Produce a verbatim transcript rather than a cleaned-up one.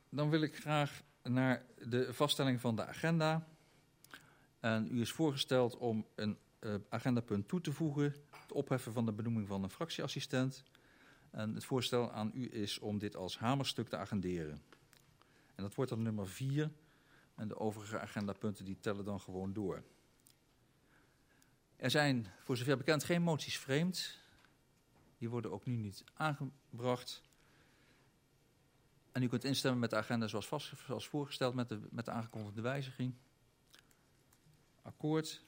dan wil ik graag naar de vaststelling van de agenda. En u is voorgesteld om een uh, agendapunt toe te voegen, het opheffen van de benoeming van een fractieassistent. En het voorstel aan u is om dit als hamerstuk te agenderen. En dat wordt dan nummer vier. En de overige agendapunten die tellen dan gewoon door. Er zijn voor zover bekend geen moties vreemd. Die worden ook nu niet aangebracht. En u kunt instemmen met de agenda zoals, vast, zoals voorgesteld met de, met de aangekondigde wijziging. Akkoord.